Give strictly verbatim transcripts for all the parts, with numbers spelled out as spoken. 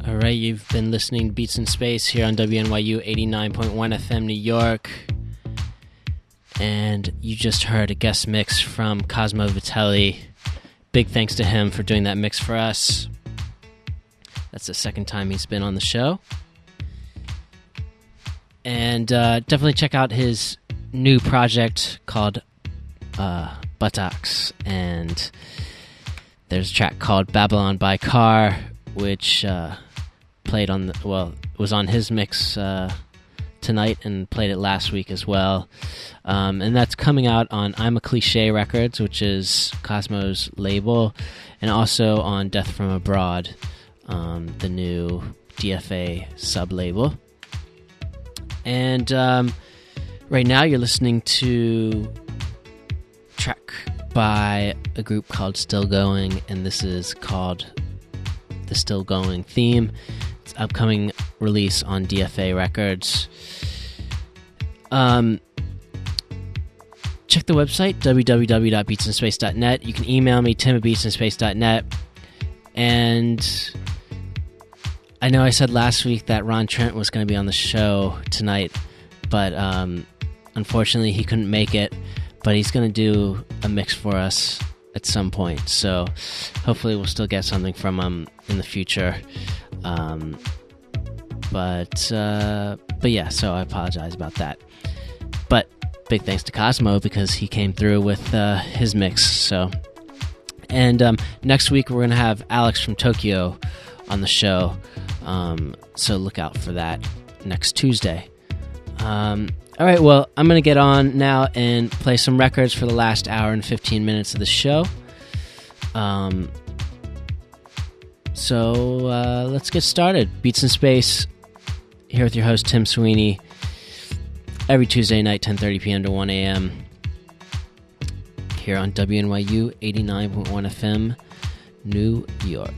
All right, you've been listening to Beats in Space here on W N Y U eighty-nine point one F M New York. And you just heard a guest mix from Cosmo Vitelli. Big thanks to him for doing that mix for us. That's the second time he's been on the show. And uh, definitely check out his new project called uh, Buttocks. And there's a track called Babylon by Car, which uh, played on the, well, was on his mix uh, tonight and played it last week as well. Um, and that's coming out on I'm a Cliche Records, which is Cosmo's label, and also on Death from Abroad, um, the new D F A sub-label. And um, right now you're listening to a track by a group called Still Going, and this is called The Still Going Theme. It's an upcoming release on D F A Records. Um, check the website, w w w dot beats in space dot net. You can email me, tim at beats in space dot net. And I know I said last week that Ron Trent was going to be on the show tonight, but um, unfortunately he couldn't make it. But he's going to do a mix for us at some point, so hopefully we'll still get something from him in the future. Um, but uh, but yeah, so I apologize about that. But big thanks to Cosmo because he came through with uh, his mix. So, and um, next week we're going to have Alex from Tokyo on the show. Um, so look out for that next Tuesday. Um, all right, well, I'm going to get on now and play some records for the last hour and fifteen minutes of the show. Um, so uh, let's get started. Beats in Space, here with your host, Tim Sweeney, every Tuesday night, ten thirty p.m. to one a.m. here on W N Y U eighty-nine point one F M, New York.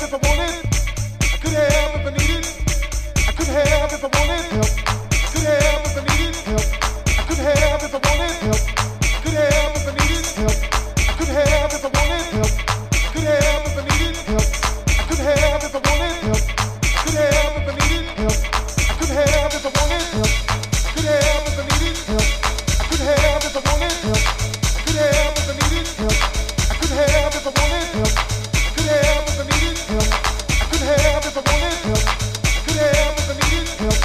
if I wanted. I could have if I needed. I could have if I wanted. I could have if I needed. I could have if I wanted. I could have if I needed. I could have if I wanted. I could have if I needed. I could have if I wanted. I could have if I needed. I could have if I wanted. I could have if I needed. I could have if I wanted. I could have if I needed. I could have if I wanted. I could have if I needed. I could have if I wanted. I could have if I needed.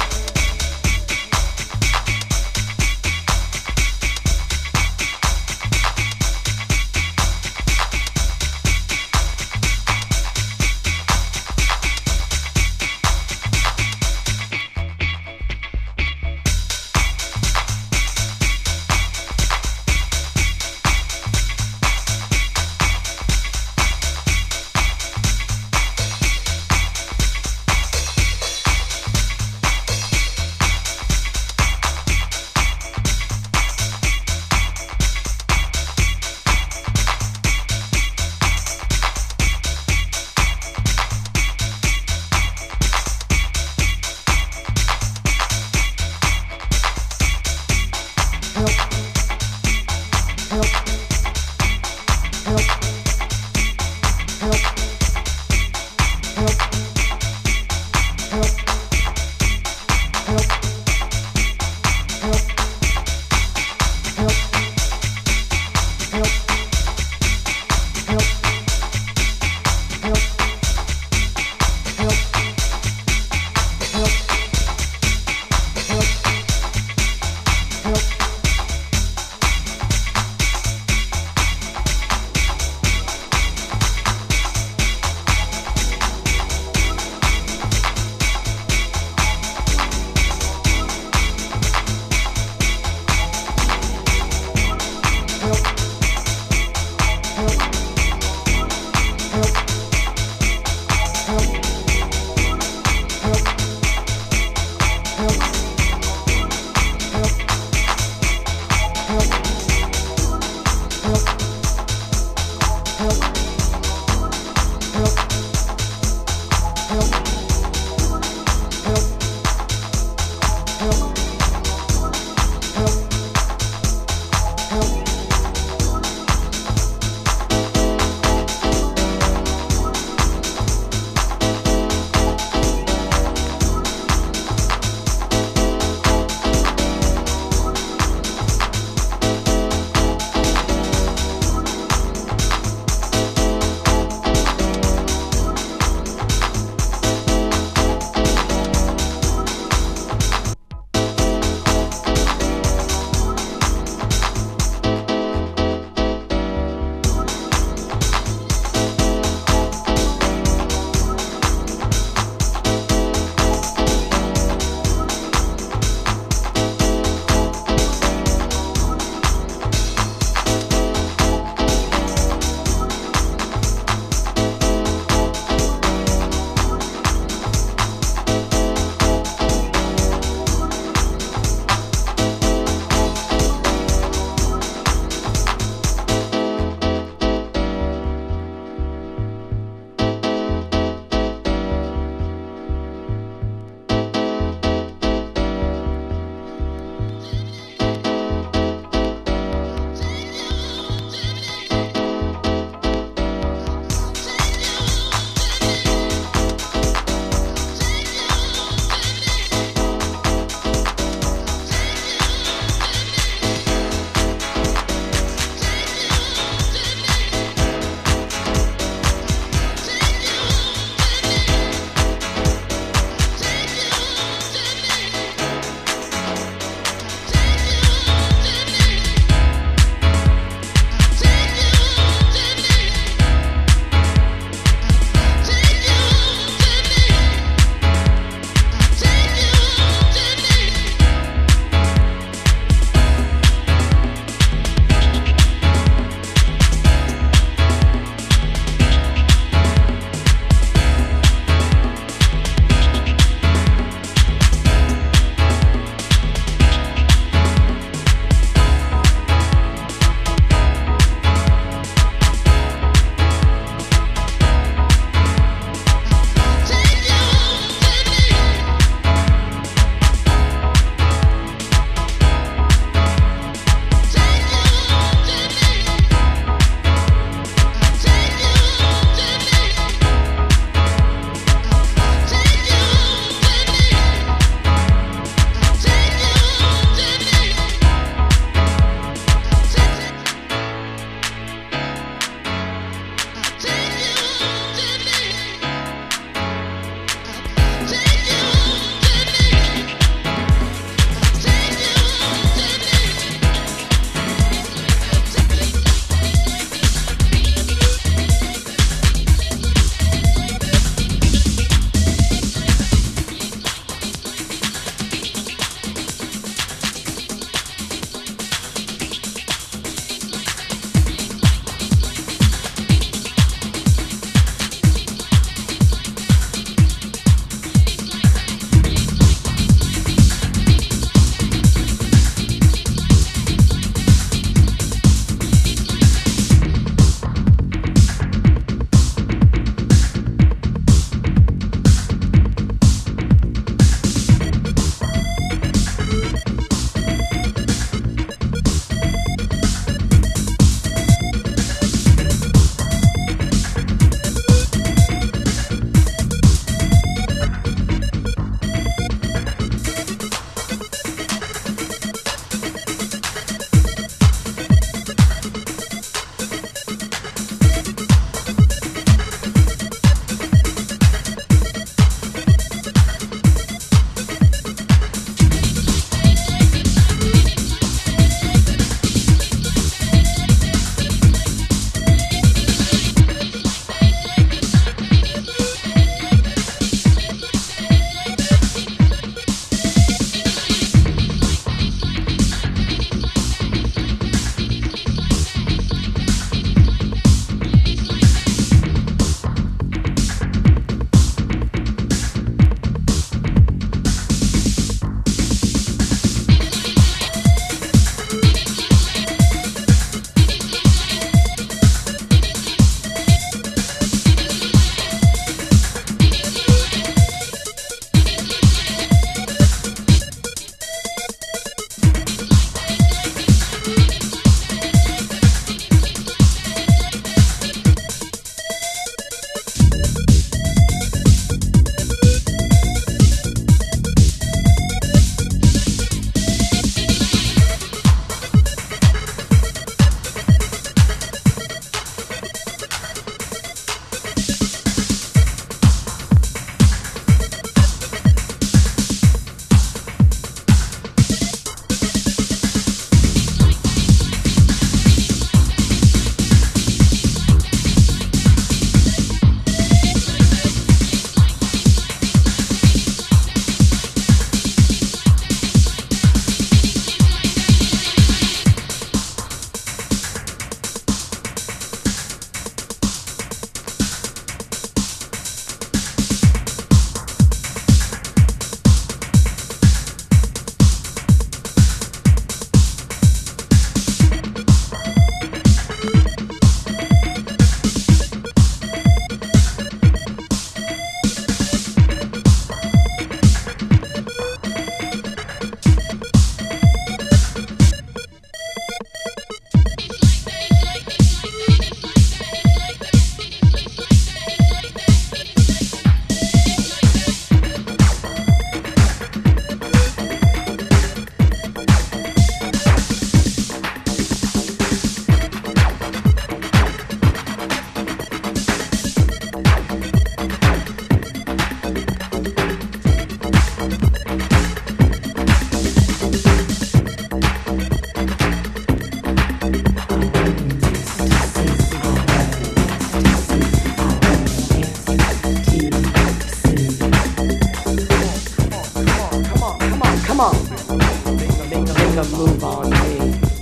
a move on me.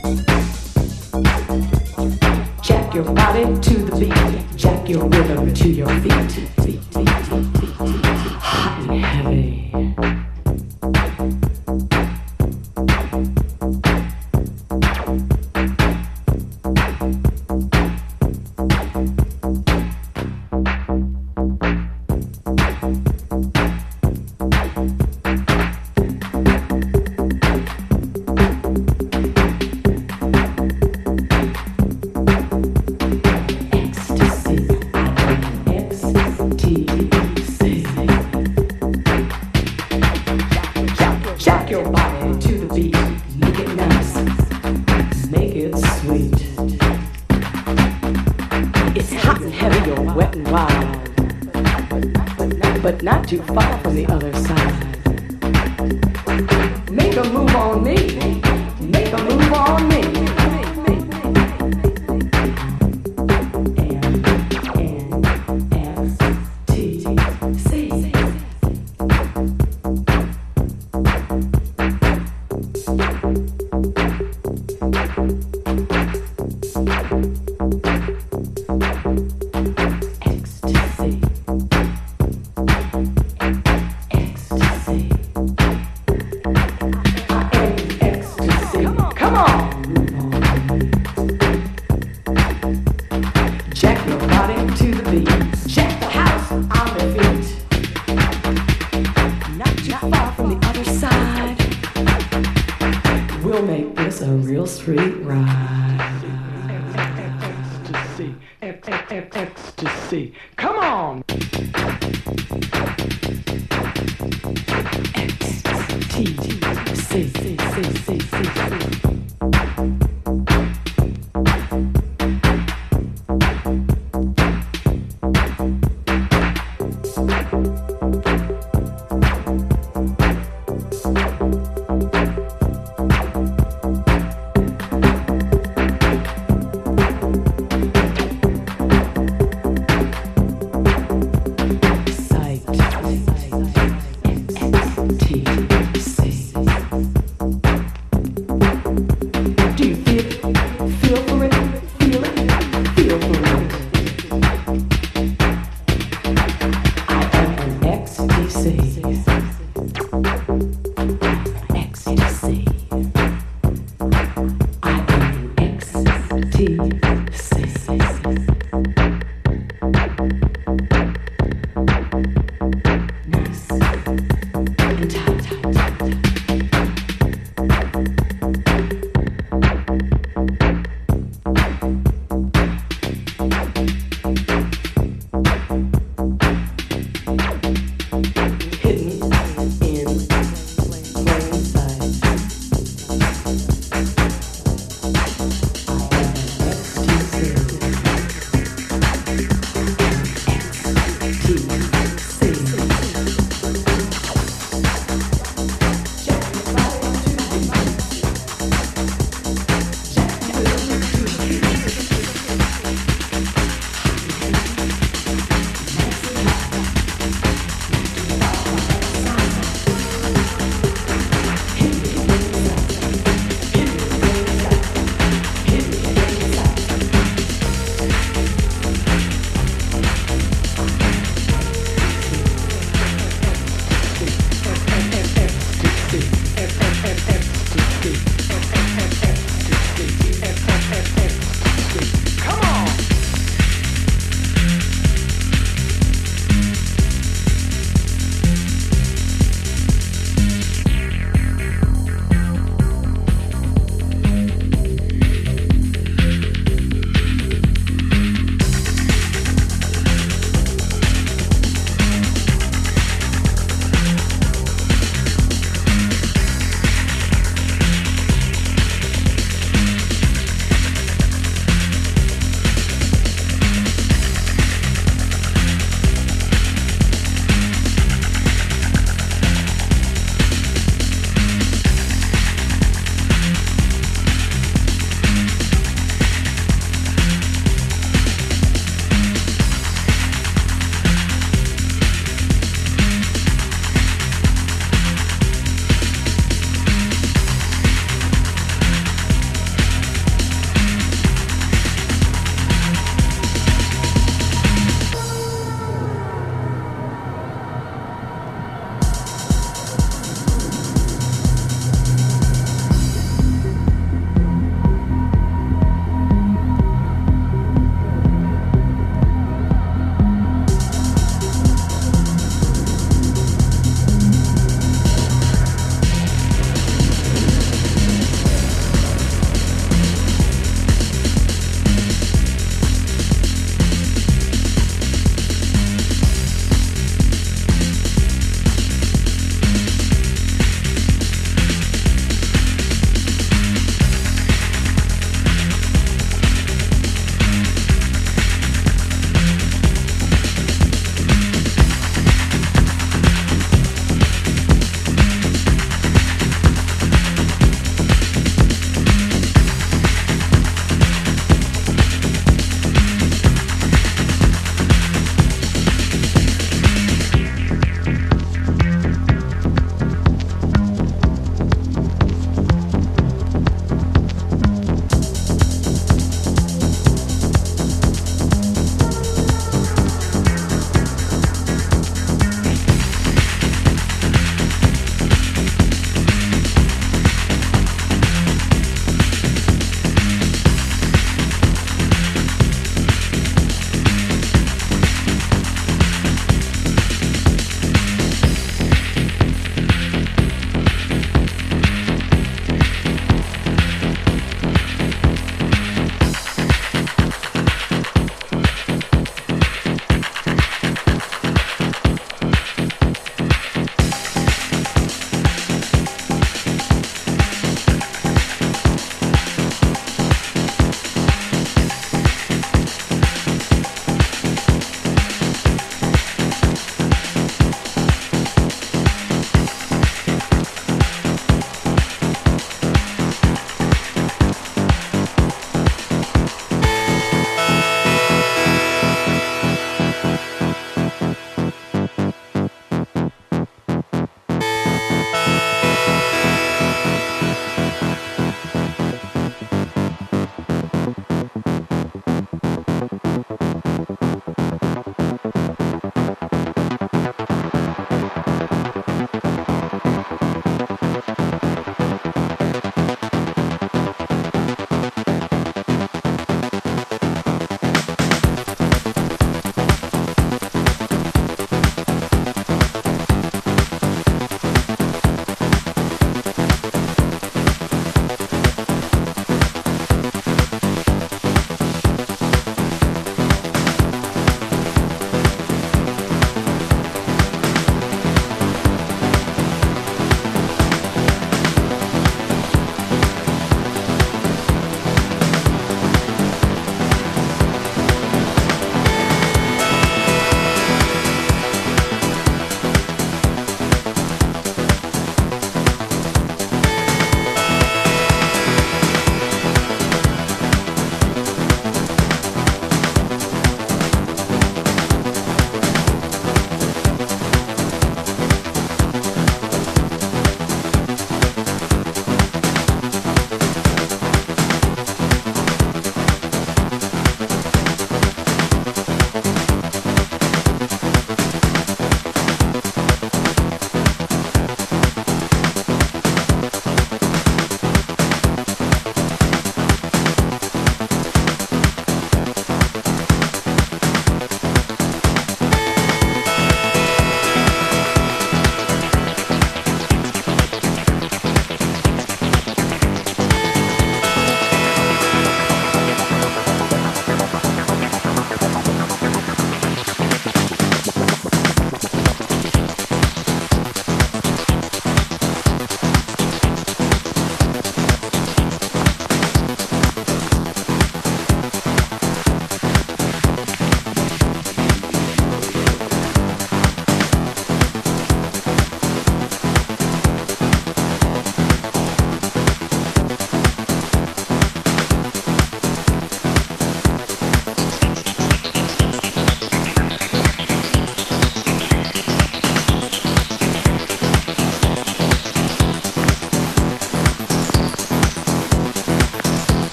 Jack your body to the beat. Jack your rhythm to your feet. Feet, feet, feet, feet, feet. Hot and heavy. Not too far from the other side. Make a move on me. Make a move on me.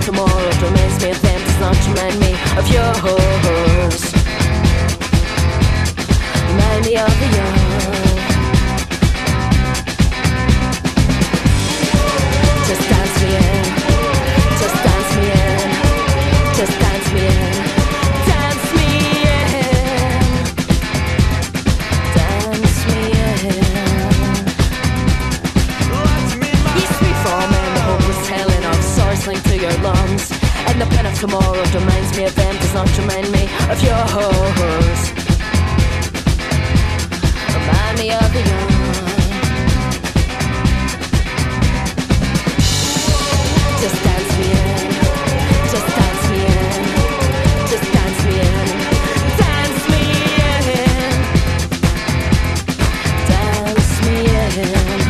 tomorrow domains me of them does not remind me of yours. Remind me of the young. Just dance me in, just dance me in, just dance me in, dance me in, dance me in. Ye sweet fall man, the hopeless telling of sores linked to your lungs. And the pen of tomorrow reminds me of them, does not remind me of yours. Remind me of the young. Just dance me in, just dance me in, just dance me in, dance me in, dance me in.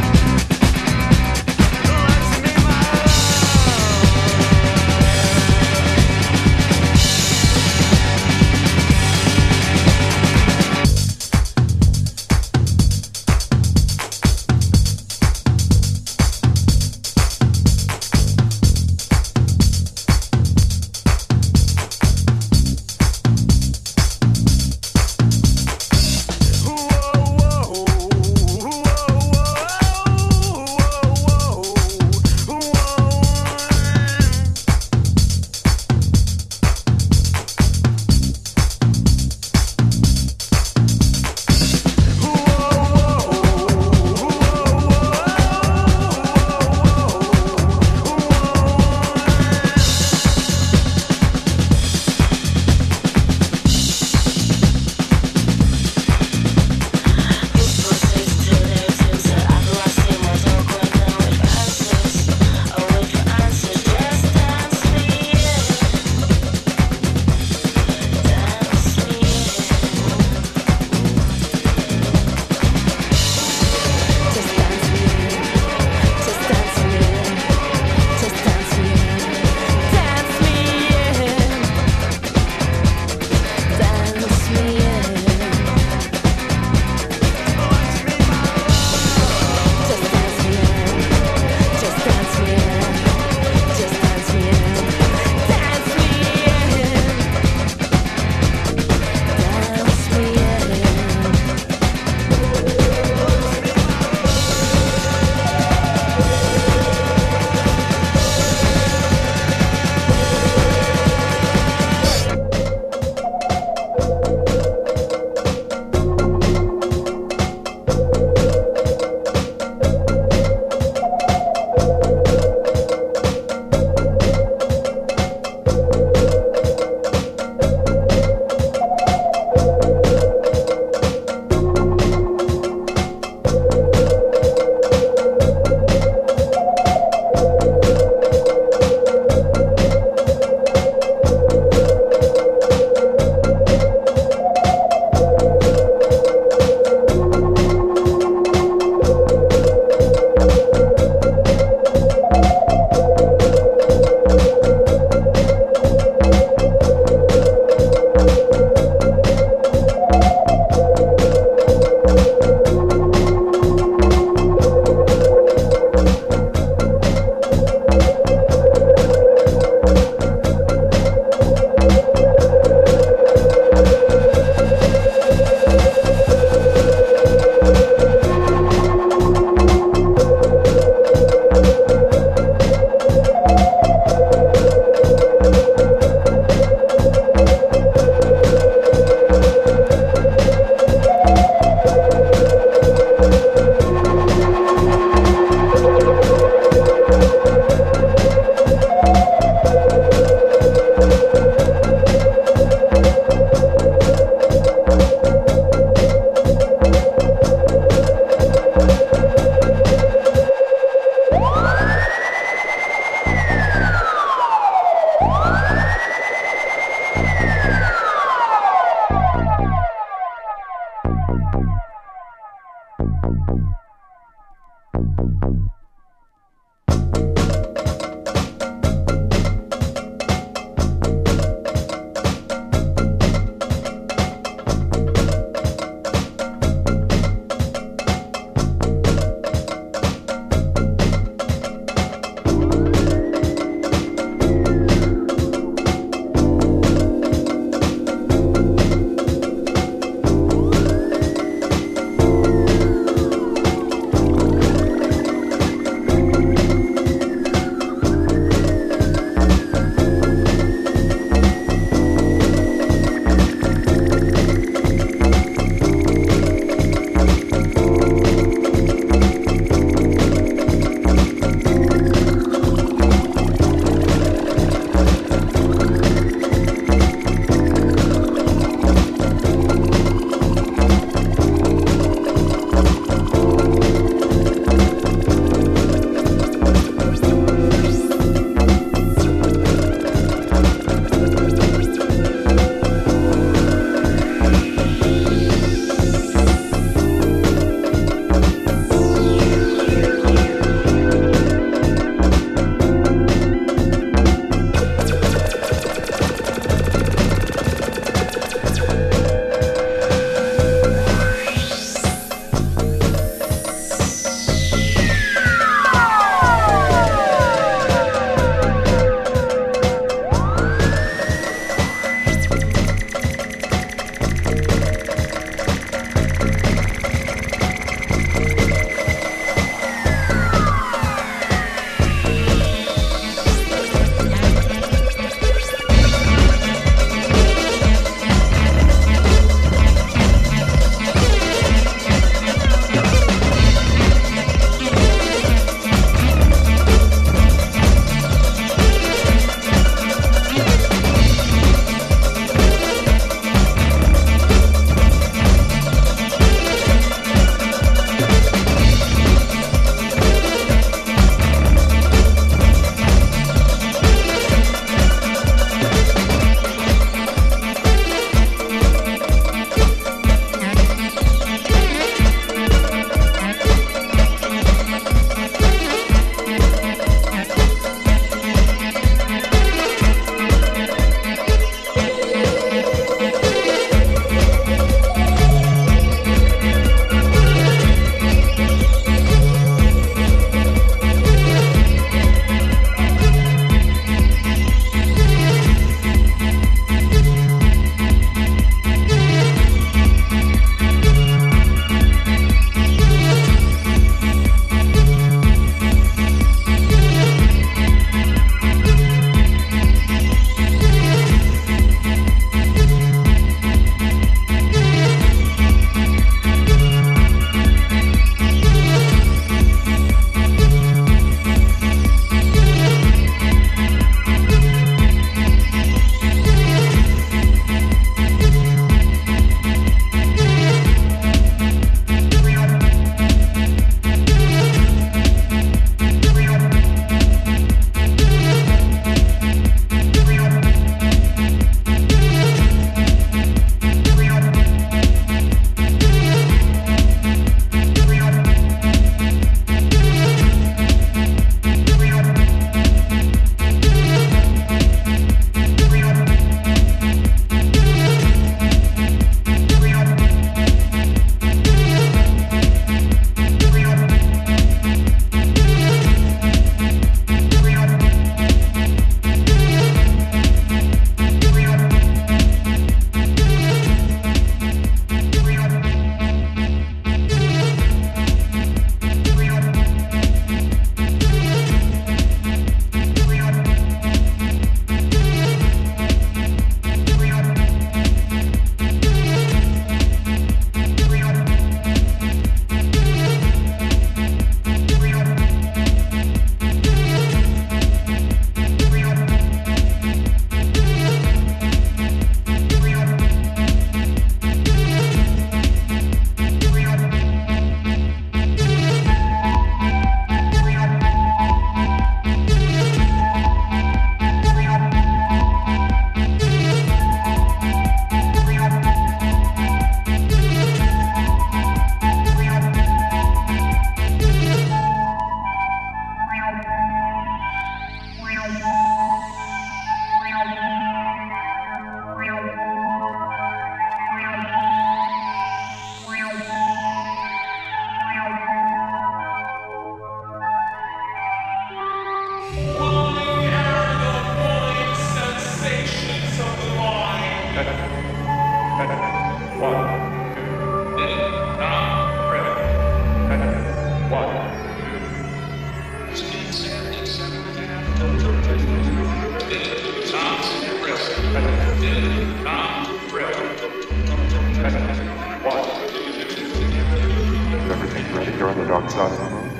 Everything ready? You're on the dark side of the moon?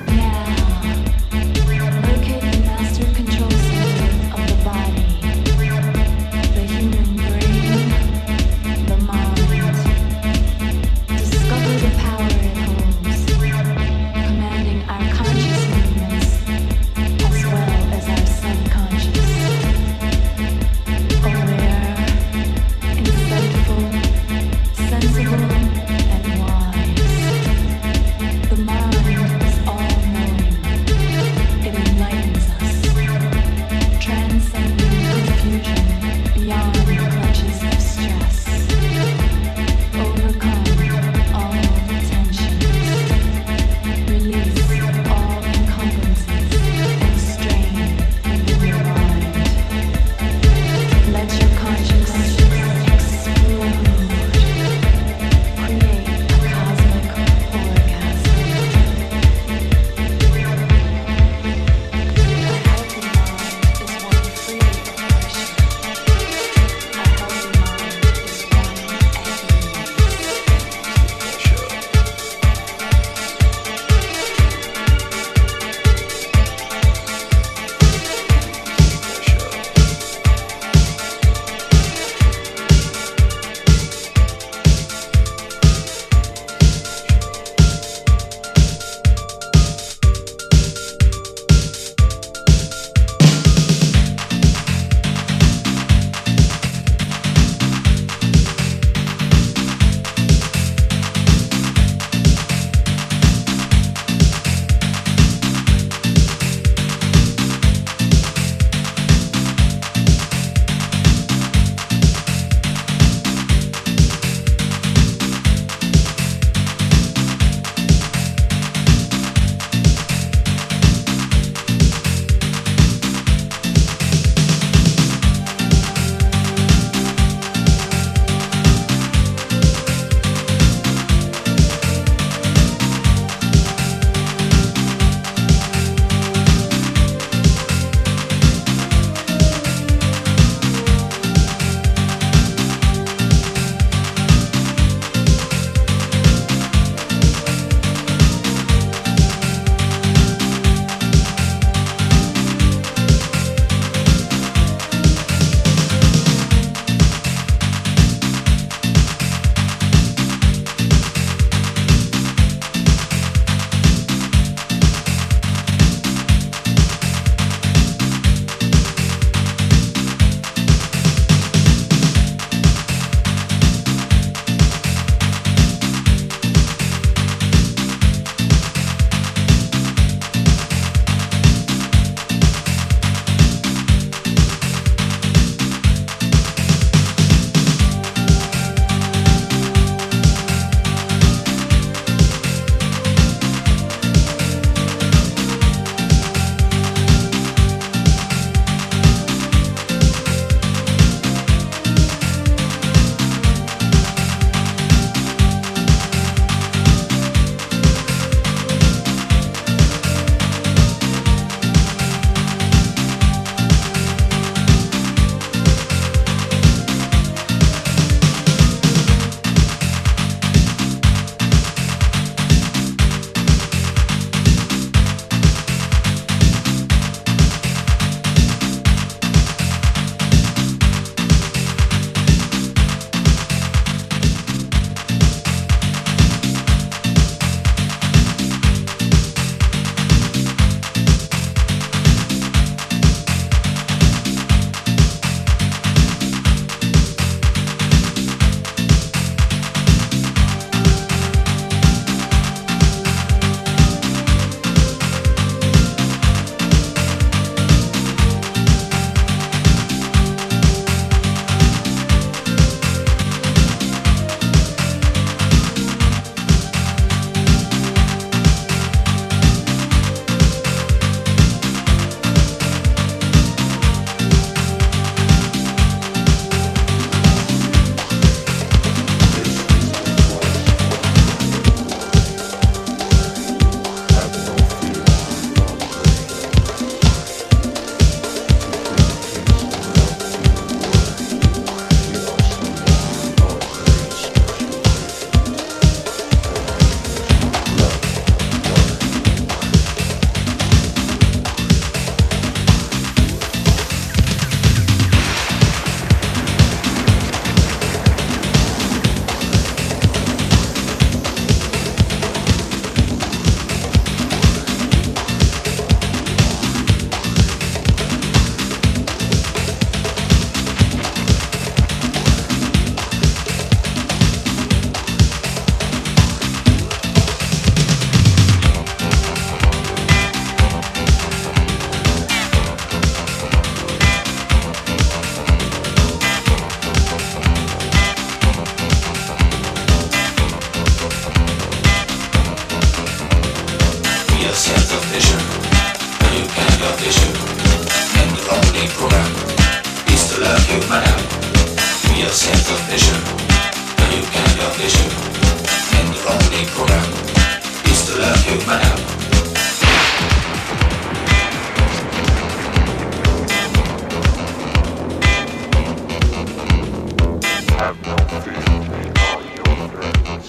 Now, locate the master control center of the body, the human brain, the mind. Discover the power it holds, commanding our conscious movements as well as our subconscious. Aware, insightful, sensible, and wise. The mind is all Real sense of pleasure, a new kind of pleasure. And the only program is to love you, madam. Have no fear, we are your friends.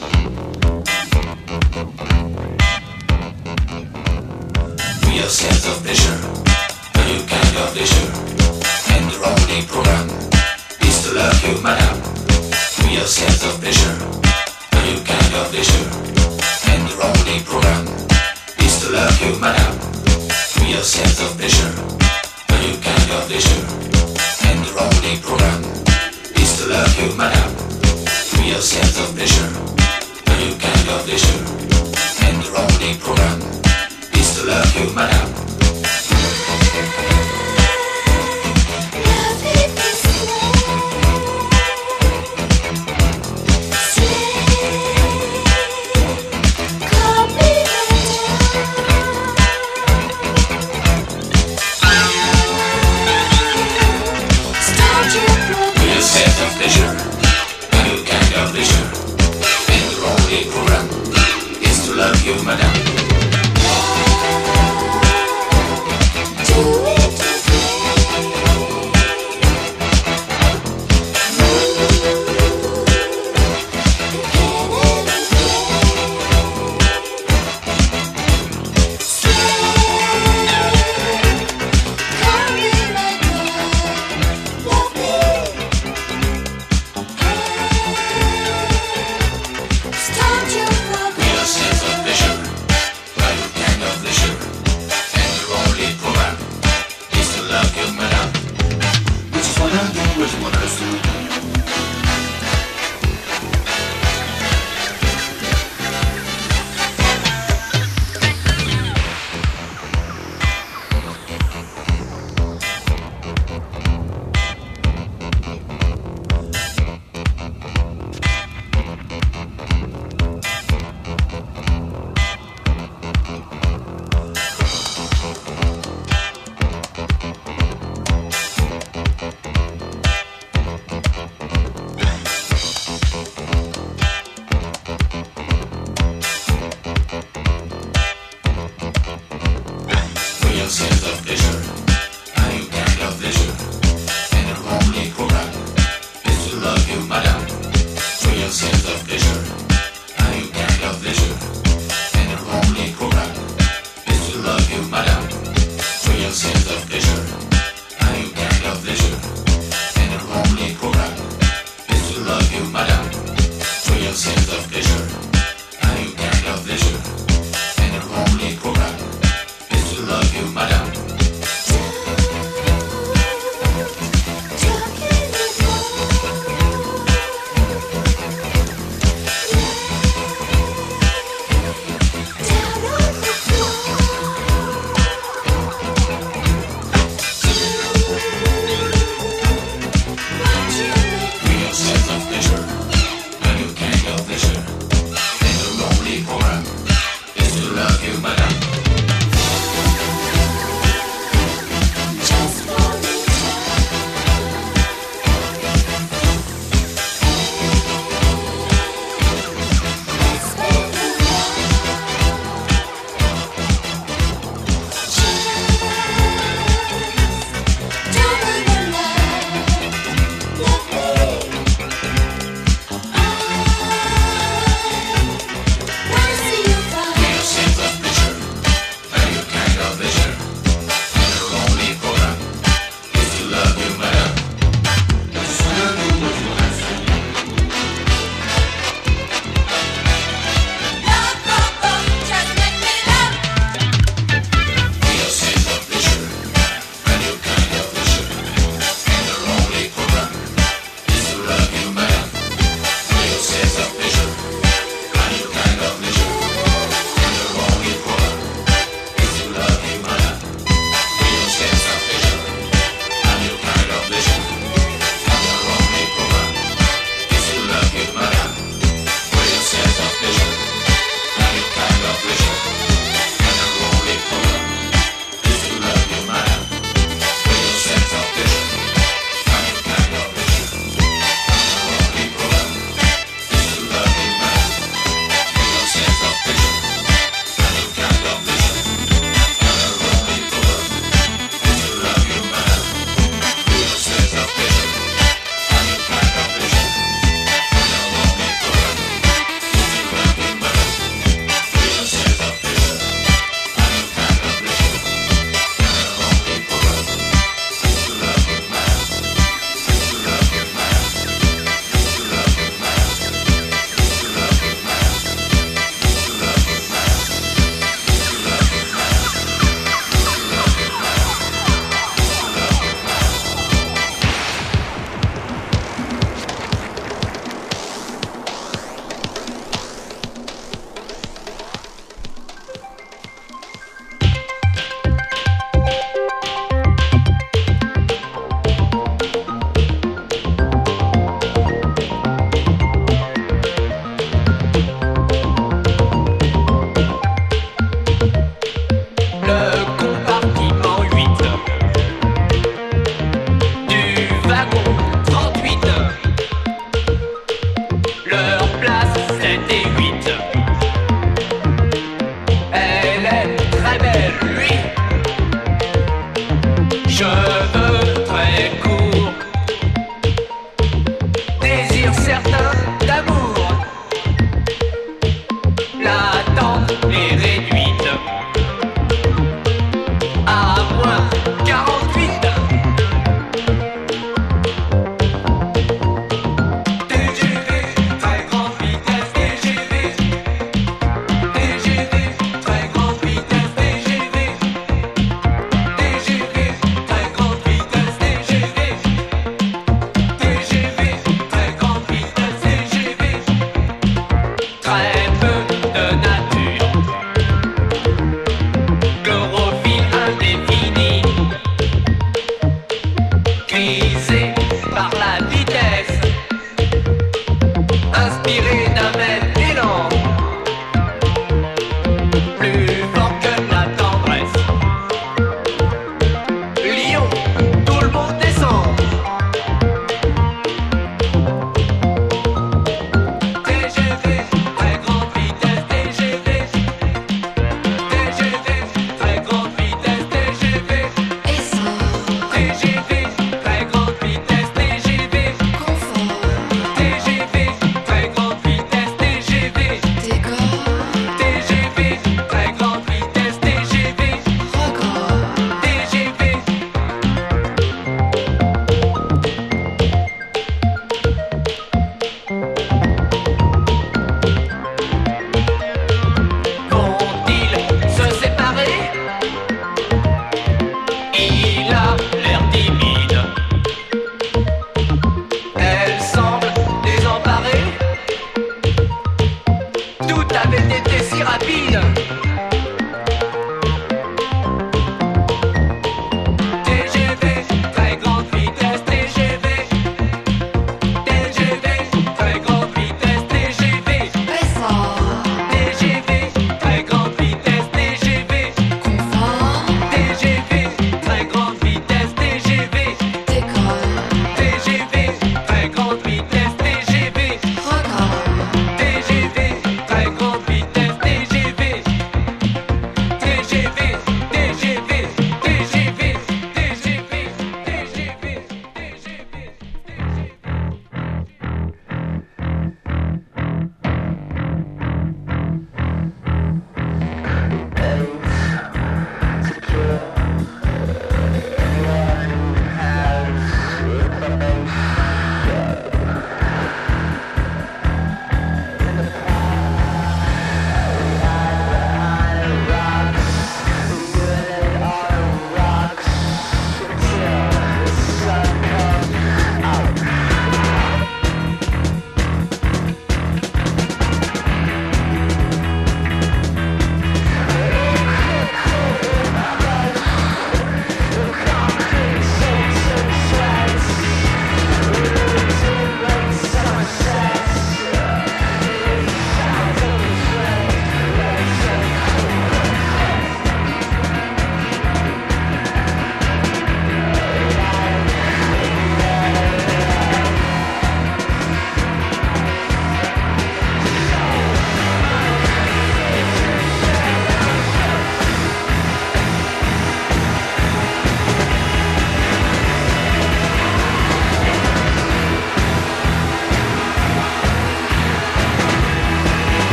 Real sense of pleasure, a new kind of pleasure. And the only program is to love you, madam. Real sense of pleasure, a new kind of pleasure. And the only program is to love you, madam. Real sense of pleasure, a new kind of pleasure. And the only program is to love you, madam. Real sense of pleasure, a new kind of pleasure. And the only program is to love you, madam. Real sense of pleasure, a new kind of pleasure. And the only program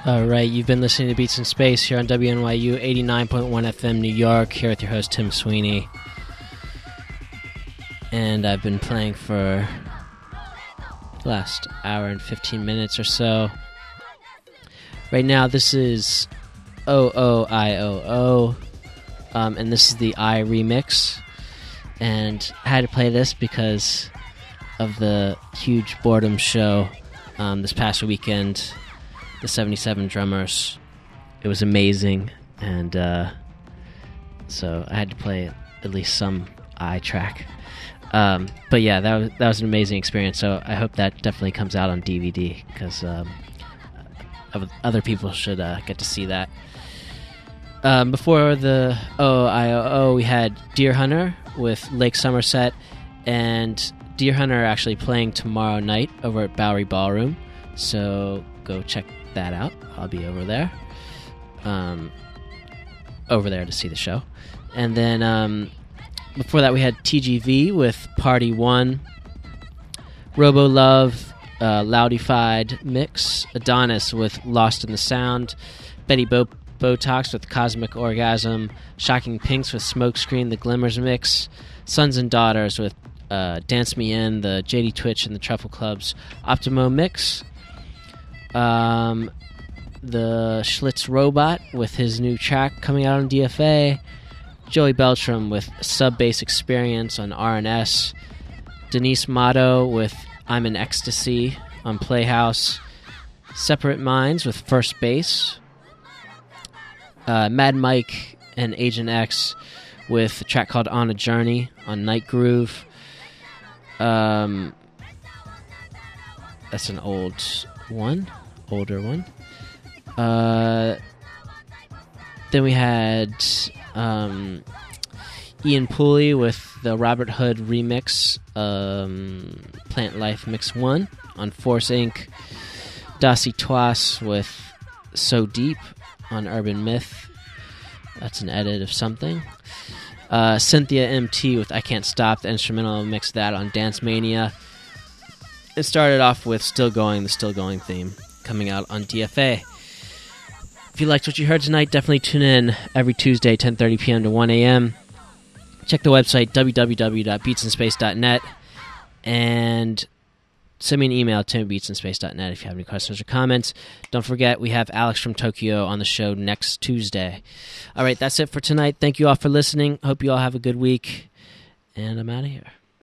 All right, you've been listening to Beats in Space here on W N Y U eighty-nine point one F M New York, here with your host Tim Sweeney. And I've been playing for the last hour and fifteen minutes or so. Right now, this is O O I O O, um, and this is the I remix. And I had to play this because of the huge Boredom show um, this past weekend. The seventy-seven Drummers. It was amazing, and uh, so I had to play at least some I track. Um, but yeah, that was that was an amazing experience. So I hope that definitely comes out on D V D because um, other people should uh, get to see that. Um, before the O I O O, we had Deer Hunter with Lake Somerset, and Deer Hunter are actually playing tomorrow night over at Bowery Ballroom. So go check that out. I'll be over there um, over there to see the show. And then um, before that we had T G V with Party One, Robo Love, uh, Loudified Mix, Adonis with Lost in the Sound, Betty Bo- Botox with Cosmic Orgasm, Shocking Pinks with Smokescreen, the Glimmers Mix, Sons and Daughters with uh, Dance Me In, the J D Twitch and the Truffle Club's Optimo Mix, Um, the Schlitz Robot with his new track coming out on D F A, Joey Beltram with Sub Bass Experience on R N S, Denise Motto with I'm in Ecstasy on Playhouse, Separate Minds with First Bass, uh, Mad Mike and Agent X with a track called On a Journey on Night Groove. Um, that's an old one, older one. Uh, then we had um, Ian Pooley with the Robert Hood remix, um, Plant Life Mix one on Force Incorporated. Dossie Twas with So Deep on Urban Myth. That's an edit of something. Uh, Cynthia M T with I Can't Stop, the instrumental mix that on Dance Mania. It started off with Still Going, the Still Going theme, coming out on D F A. If you liked what you heard tonight, definitely tune in every Tuesday, ten thirty p.m. to one a.m. Check the website, w w w dot beats in space dot net, and send me an email, tim at beats in space dot net, if you have any questions or comments. Don't forget, we have Alex from Tokyo on the show next Tuesday. All right, that's it for tonight. Thank you all for listening. Hope you all have a good week, and I'm out of here.